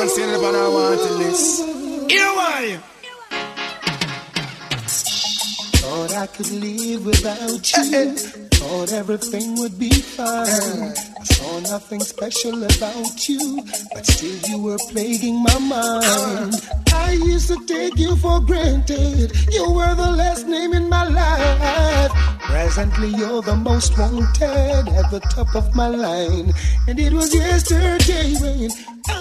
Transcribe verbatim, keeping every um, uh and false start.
man saying it on our wanted list. Here why? Thought I could live without you. Thought everything would be fine. I saw nothing special about you, but still you were plaguing my mind. I used to take you for granted. You were the last name in my life. Presently you're the most wanted, at the top of my line. And it was yesterday when I